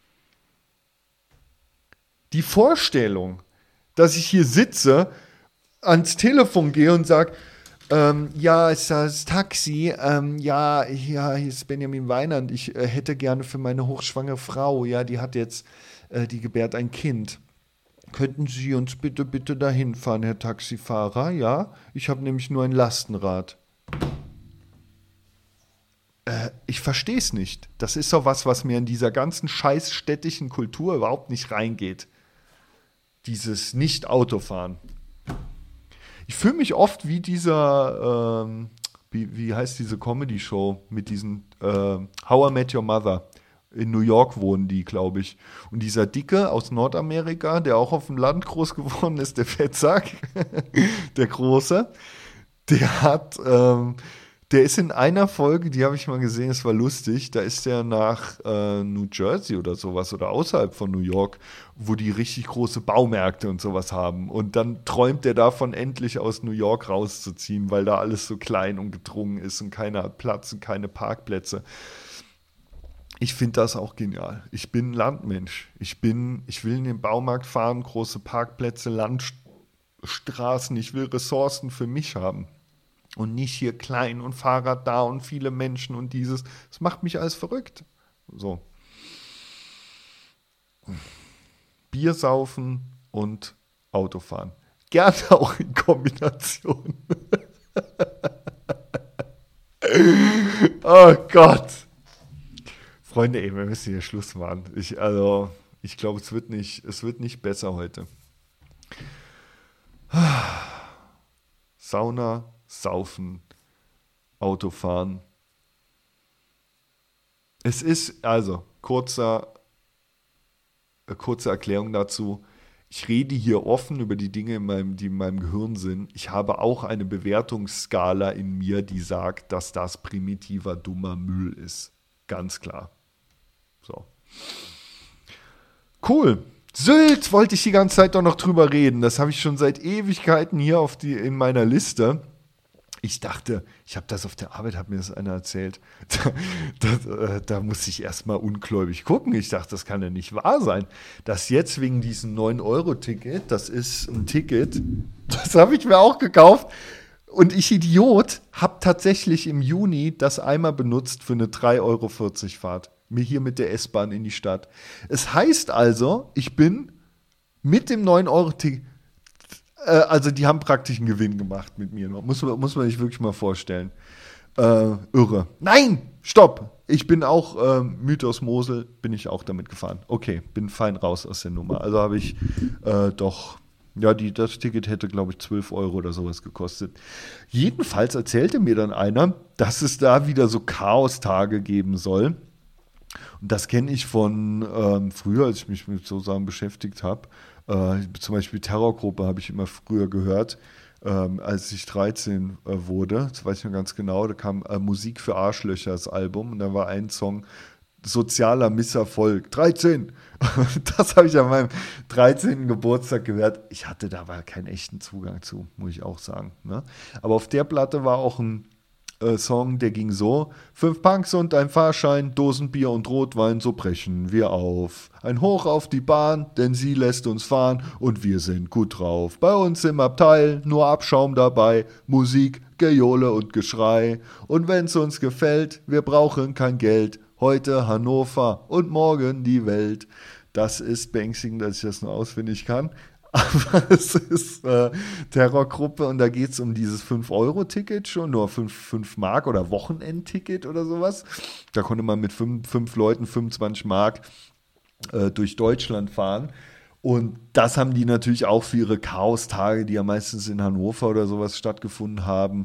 Speaker 3: Die Vorstellung, dass ich hier sitze, ans Telefon gehe und sage, ähm, ja, ist das Taxi, ähm, ja, ja, hier ist Benjamin Weinand, ich äh, hätte gerne für meine hochschwangere Frau, ja, die hat jetzt, äh, die gebärt ein Kind. Könnten Sie uns bitte, bitte dahin fahren, Herr Taxifahrer? Ja, ich habe nämlich nur ein Lastenrad. Äh, ich verstehe es nicht. Das ist doch was, was mir in dieser ganzen scheiß städtischen Kultur überhaupt nicht reingeht. Dieses Nicht-Autofahren. Ich fühle mich oft wie dieser, ähm, wie, wie heißt diese Comedy-Show mit diesen äh, How I Met Your Mother. In New York wohnen die, glaube ich. Und dieser Dicke aus Nordamerika, der auch auf dem Land groß geworden ist, der Fettsack, der Große, der hat, ähm, Der ist in einer Folge, die habe ich mal gesehen, es war lustig, da ist der nach äh, New Jersey oder sowas oder außerhalb von New York, wo die richtig große Baumärkte und sowas haben. Und dann träumt er davon, endlich aus New York rauszuziehen, weil da alles so klein und gedrungen ist und keiner hat Platz und keine Parkplätze. Ich finde das auch genial. Ich bin Landmensch. Ich bin, ich will in den Baumarkt fahren, große Parkplätze, Landstraßen. Ich will Ressourcen für mich haben. Und nicht hier klein und Fahrrad da und viele Menschen und dieses. Das macht mich alles verrückt. So. Bier saufen und Autofahren. Gerne auch in Kombination. Oh Gott. Freunde, ey, wir müssen hier Schluss machen. Ich, also, ich glaube, es wird nicht, es wird nicht besser heute. Sauna, Saufen, Autofahren. Es ist, also, kurzer, äh, kurze Erklärung dazu. Ich rede hier offen über die Dinge, in meinem, die in meinem Gehirn sind. Ich habe auch eine Bewertungsskala in mir, die sagt, dass das primitiver, dummer Müll ist. Ganz klar. So. Cool. Sylt wollte ich die ganze Zeit doch noch drüber reden. Das habe ich schon seit Ewigkeiten hier auf die, in meiner Liste. Ich dachte, ich habe das auf der Arbeit, hat mir das einer erzählt. Da, da, da muss ich erstmal ungläubig gucken. Ich dachte, das kann ja nicht wahr sein. Dass jetzt wegen diesem neun Euro Ticket, das ist ein Ticket, das habe ich mir auch gekauft. Und ich, Idiot, habe tatsächlich im Juni das einmal benutzt für eine drei Euro vierzig Fahrt. Mir hier mit der S-Bahn in die Stadt. Es heißt also, ich bin mit dem neun Euro Ticket, äh, also die haben praktisch einen Gewinn gemacht mit mir. Muss, muss man sich wirklich mal vorstellen. Äh, irre. Nein, stopp. Ich bin auch äh, Mythos Mosel, bin ich auch damit gefahren. Okay, bin fein raus aus der Nummer. Also habe ich äh, doch... Ja, die, das Ticket hätte, glaube ich, zwölf Euro oder sowas gekostet. Jedenfalls erzählte mir dann einer, dass es da wieder so Chaos-Tage geben soll. Und das kenne ich von ähm, früher, als ich mich mit so Sachen beschäftigt habe. Äh, zum Beispiel Terrorgruppe habe ich immer früher gehört, ähm, als ich dreizehn äh, wurde. Das weiß ich noch ganz genau. Da kam äh, Musik für Arschlöcher, das Album. Und da war ein Song, sozialer Misserfolg. dreizehn! Das habe ich an meinem dreizehnten Geburtstag gehört. Ich hatte da aber keinen echten Zugang zu, muss ich auch sagen. Ne? Aber auf der Platte war auch ein äh, Song, der ging so: Fünf Punks und ein Fahrschein, Dosenbier und Rotwein, so brechen wir auf. Ein Hoch auf die Bahn, denn sie lässt uns fahren und wir sind gut drauf. Bei uns im Abteil nur Abschaum dabei, Musik, Gejohle und Geschrei. Und wenn's uns gefällt, wir brauchen kein Geld. Heute Hannover und morgen die Welt. Das ist beängstigend, dass ich das nur auswendig kann. Aber es ist äh, Terrorgruppe und da geht es um dieses fünf Euro Ticket schon, nur fünf Mark oder Wochenendticket oder sowas. Da konnte man mit fünf Leuten fünfundzwanzig Mark äh, durch Deutschland fahren. Und das haben die natürlich auch für ihre Chaos-Tage, die ja meistens in Hannover oder sowas stattgefunden haben,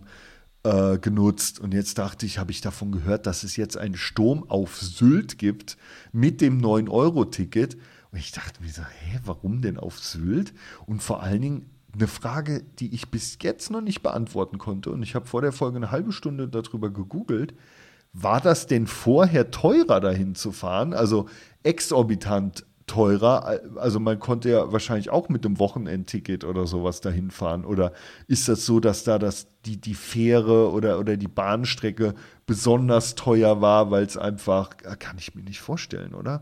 Speaker 3: genutzt. Und jetzt dachte ich, habe ich davon gehört, dass es jetzt einen Sturm auf Sylt gibt mit dem neun Euro Ticket. Und ich dachte mir so, hä, warum denn auf Sylt? Und vor allen Dingen eine Frage, die ich bis jetzt noch nicht beantworten konnte. Und ich habe vor der Folge eine halbe Stunde darüber gegoogelt. War das denn vorher teurer, dahin zu fahren? Also exorbitant teurer, also man konnte ja wahrscheinlich auch mit dem Wochenendticket oder sowas dahin fahren, oder ist das so, dass da das, die, die Fähre oder, oder die Bahnstrecke besonders teuer war, weil es einfach, kann ich mir nicht vorstellen, oder?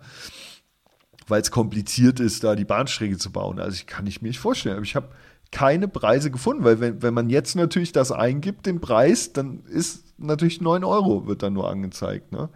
Speaker 3: Weil es kompliziert ist, da die Bahnstrecke zu bauen, also ich kann ich mir nicht vorstellen, aber ich habe keine Preise gefunden, weil wenn, wenn man jetzt natürlich das eingibt, den Preis, dann ist natürlich neun Euro, wird dann nur angezeigt, ne?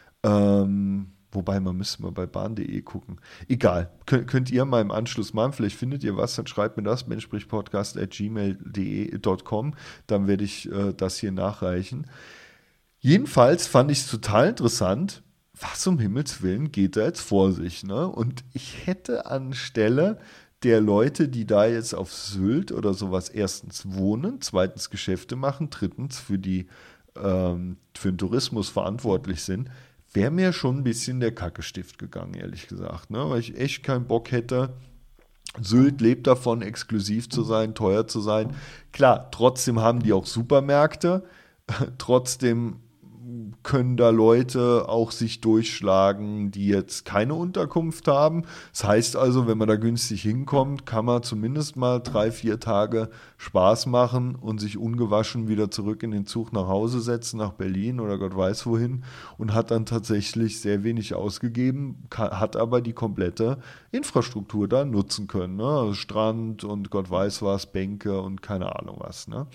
Speaker 3: Ähm, Wobei, man müsste mal bei bahn punkt de gucken. Egal, Kön- könnt ihr mal im Anschluss machen. Vielleicht findet ihr was, dann schreibt mir das, menschsprichtpodcast at gmail punkt com. Dann werde ich äh, das hier nachreichen. Jedenfalls fand ich es total interessant. Was um Himmels Willen geht da jetzt vor sich? Ne? Und ich hätte anstelle der Leute, die da jetzt auf Sylt oder sowas erstens wohnen, zweitens Geschäfte machen, drittens für, die, ähm, für den Tourismus verantwortlich sind, wäre mir schon ein bisschen der Kackestift gegangen, ehrlich gesagt, ne? Weil ich echt keinen Bock hätte. Sylt lebt davon, exklusiv zu sein, teuer zu sein. Klar, trotzdem haben die auch Supermärkte. Trotzdem können da Leute auch sich durchschlagen, die jetzt keine Unterkunft haben. Das heißt also, wenn man da günstig hinkommt, kann man zumindest mal drei, vier Tage Spaß machen und sich ungewaschen wieder zurück in den Zug nach Hause setzen, nach Berlin oder Gott weiß wohin, und hat dann tatsächlich sehr wenig ausgegeben, hat aber die komplette Infrastruktur da nutzen können. Ne? Also Strand und Gott weiß was, Bänke und keine Ahnung was. Ne?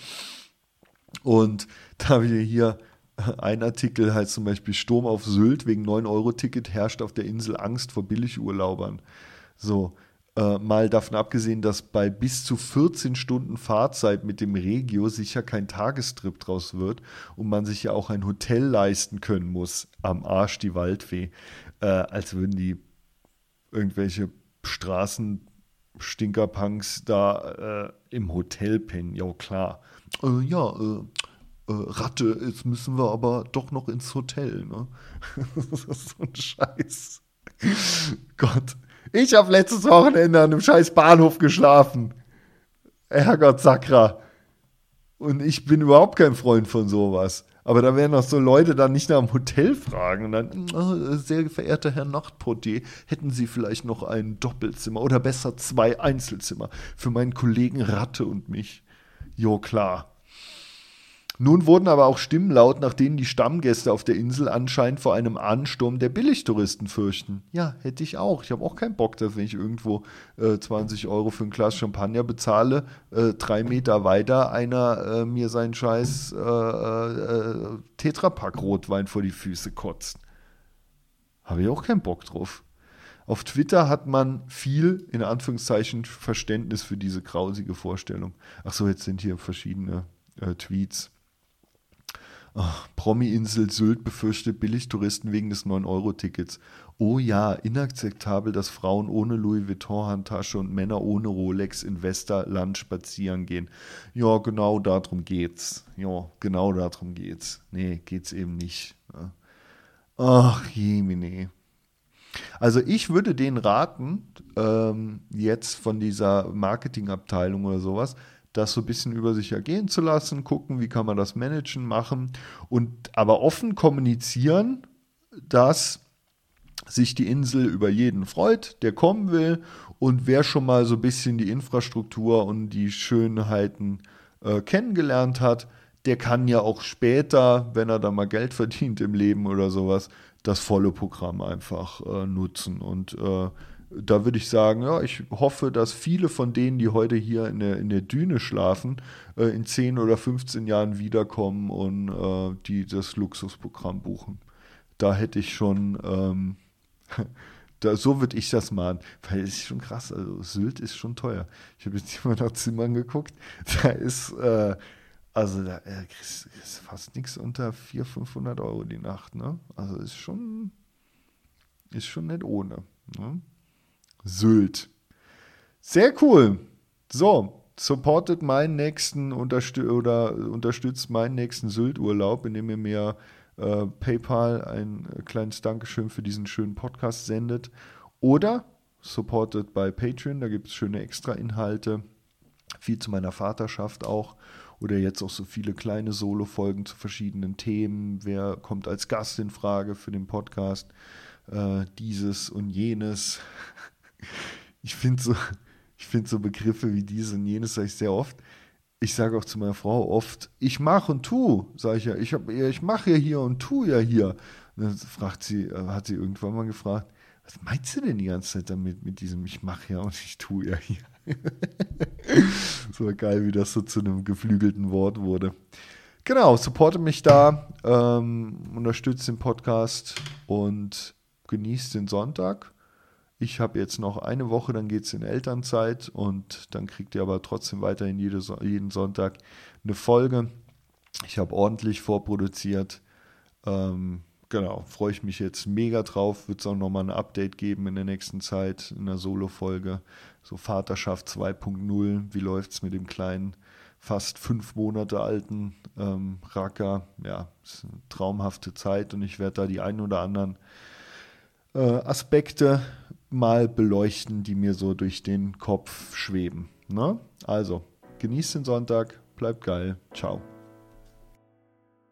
Speaker 3: Und da wir hier ein Artikel heißt zum Beispiel: Sturm auf Sylt, wegen neun Euro Ticket herrscht auf der Insel Angst vor Billigurlaubern. So, äh, mal davon abgesehen, dass bei bis zu vierzehn Stunden Fahrzeit mit dem Regio sicher kein Tagestrip draus wird und man sich ja auch ein Hotel leisten können muss. Am Arsch die Waldfee. Äh, als würden die irgendwelche Straßenstinkerpunks da äh, im Hotel pennen. Ja, klar. Äh, ja, äh, Ratte, jetzt müssen wir aber doch noch ins Hotel, ne? Das ist so ein Scheiß. Gott, ich habe letztes Wochenende an einem scheiß Bahnhof geschlafen. Herrgott Sakra. Und ich bin überhaupt kein Freund von sowas. Aber da werden auch so Leute dann nicht nach dem Hotel fragen. Und dann, oh, sehr verehrter Herr Nachtportier, hätten Sie vielleicht noch ein Doppelzimmer oder besser zwei Einzelzimmer für meinen Kollegen Ratte und mich? Jo, klar. Nun wurden aber auch Stimmen laut, nach denen die Stammgäste auf der Insel anscheinend vor einem Ansturm der Billigtouristen fürchten. Ja, hätte ich auch. Ich habe auch keinen Bock, dass wenn ich irgendwo äh, zwanzig Euro für ein Glas Champagner bezahle, äh, drei Meter weiter einer äh, mir seinen scheiß äh, äh, Tetrapack Rotwein vor die Füße kotzt. Habe ich auch keinen Bock drauf. Auf Twitter hat man viel, in Anführungszeichen, Verständnis für diese grausige Vorstellung. Ach so, jetzt sind hier verschiedene äh, Tweets. Ach, Promi-Insel Sylt befürchtet Billigtouristen wegen des neun Euro Tickets. Oh ja, inakzeptabel, dass Frauen ohne Louis Vuitton-Handtasche und Männer ohne Rolex in Westerland spazieren gehen. Ja, genau darum geht's. Ja, genau darum geht's. Nee, geht's eben nicht. Ach, jemine. Also ich würde denen raten, ähm, jetzt von dieser Marketingabteilung oder sowas, das so ein bisschen über sich ergehen zu lassen, gucken, wie kann man das managen, machen und aber offen kommunizieren, dass sich die Insel über jeden freut, der kommen will, und wer schon mal so ein bisschen die Infrastruktur und die Schönheiten äh, kennengelernt hat, der kann ja auch später, wenn er da mal Geld verdient im Leben oder sowas, das volle Programm einfach äh, nutzen. Und äh, da würde ich sagen, ja, ich hoffe, dass viele von denen, die heute hier in der, in der Düne schlafen, äh, in zehn oder fünfzehn Jahren wiederkommen und äh, die das Luxusprogramm buchen. Da hätte ich schon, ähm, da, so würde ich das machen, weil es ist schon krass, also Sylt ist schon teuer. Ich habe jetzt hier mal nach Zimmern geguckt, da ist, äh, also da äh, kriegst, ist fast nichts unter vierhundert, fünfhundert Euro die Nacht, ne? Also ist schon, ist schon nicht ohne, ne? Sylt. Sehr cool. So, supportet meinen nächsten unterstü- oder unterstützt meinen nächsten Sylt-Urlaub, indem ihr mir äh, PayPal ein kleines Dankeschön für diesen schönen Podcast sendet. Oder supportet bei Patreon, da gibt es schöne Extra-Inhalte, viel zu meiner Vaterschaft auch. Oder jetzt auch so viele kleine Solo-Folgen zu verschiedenen Themen. Wer kommt als Gast in Frage für den Podcast? Äh, dieses und jenes. Ich finde so, ich finde so Begriffe wie dieses und jenes sage ich sehr oft. Ich sage auch zu meiner Frau oft, ich mache und tu, sage ich ja. Ich, hab, ich mache ja hier und tu ja hier. Und dann fragt sie, hat sie irgendwann mal gefragt, was meinst du denn die ganze Zeit damit, mit diesem ich mache ja und ich tu ja hier? So geil, wie das so zu einem geflügelten Wort wurde. Genau, supporte mich da, ähm, unterstützt den Podcast und genießt den Sonntag. Ich habe jetzt noch eine Woche, dann geht es in Elternzeit und dann kriegt ihr aber trotzdem weiterhin jede, jeden Sonntag eine Folge. Ich habe ordentlich vorproduziert. Ähm, genau, freue ich mich jetzt mega drauf. Wird es auch nochmal ein Update geben in der nächsten Zeit, in einer Solo-Folge. So Vaterschaft zwei Punkt null. Wie läuft es mit dem kleinen, fast fünf Monate alten ähm, Racker? Ja, ist eine traumhafte Zeit und ich werde da die ein oder anderen äh, Aspekte mal beleuchten, die mir so durch den Kopf schweben. Ne? Also, genießt den Sonntag, bleibt geil, ciao.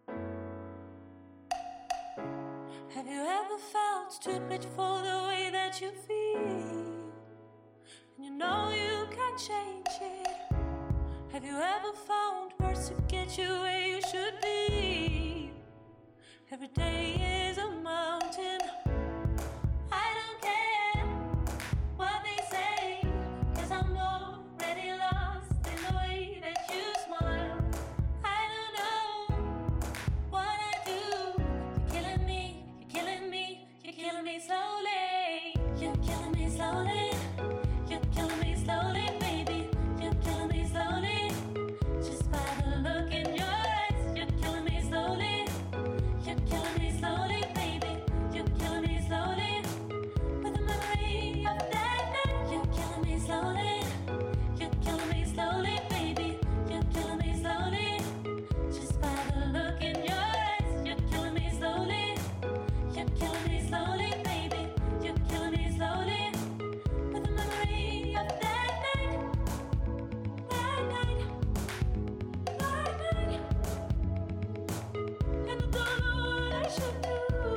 Speaker 9: stupid for the way that you feel, and you know you can't change it. Have you ever found words to get you where you should be? Every day is a mountain. I don't care what they say, 'cause I'm already lost in the way that you smile. I don't know what I do. You're killing me, you're killing me, you're killing me slowly. You're killing me slowly. You're killing me slowly, baby. You're killing me slowly. Just by the look in your eyes, you're killing me slowly. You're killing me slowly, baby. You're killing me slowly. With the memory of that night, you're killing me slowly. You're killing me slowly, baby. You're killing me slowly. Just by the look in your eyes, you're killing me slowly. You're killing me slowly, baby. You're killing me slowly. With the memory of that night, that night, that night. And I don't know what I should do.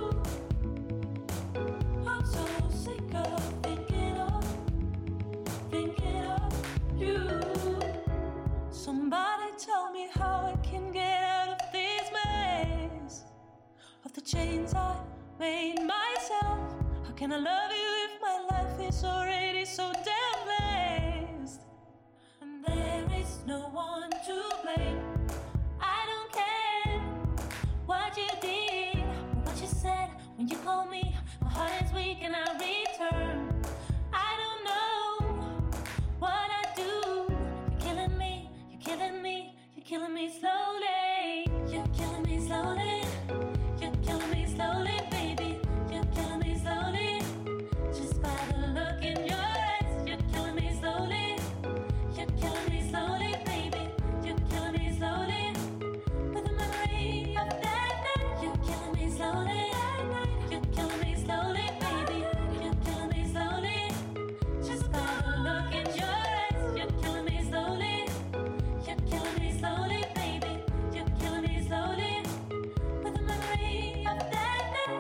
Speaker 9: I'm so sick of thinking of, thinking of you. Somebody tell me how I can get out of this maze, of the chains I made myself. How can I love you if my life is already so damn blessed? And there is no one to blame. I don't care what you did or what you said when you called me. My heart is weak and I return. I don't know what I do. You're killing me, you're killing me, you're killing me slowly. You're killing me slowly. You're killing me slowly, baby. You're killing me slowly. Just by the look in your eyes, you're killing me slowly. You're killing me slowly, baby. You're killing me slowly. With the memory of that night, you're killing me slowly. You're killing me slowly, baby. You're killing me slowly. Just by the look in your eyes, you're killing me slowly. You're killing me slowly, baby. You're killing me slowly. With the memory of that night.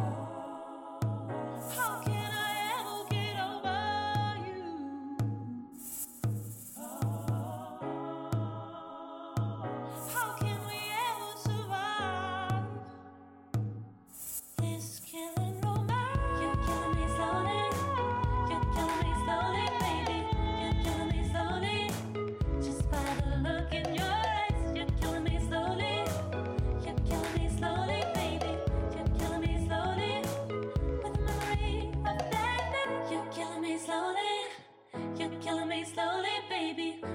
Speaker 9: How can I ever get over you? How can we ever survive this killing romance? You're killing me slowly. You're killing me slowly, baby. You're killing me slowly. Just by the look in your eyes, you're killing me slowly. You're killing me slowly, baby. You're killing me slowly. With the memory of that night, you're killing me slowly. You're killing me slowly, baby.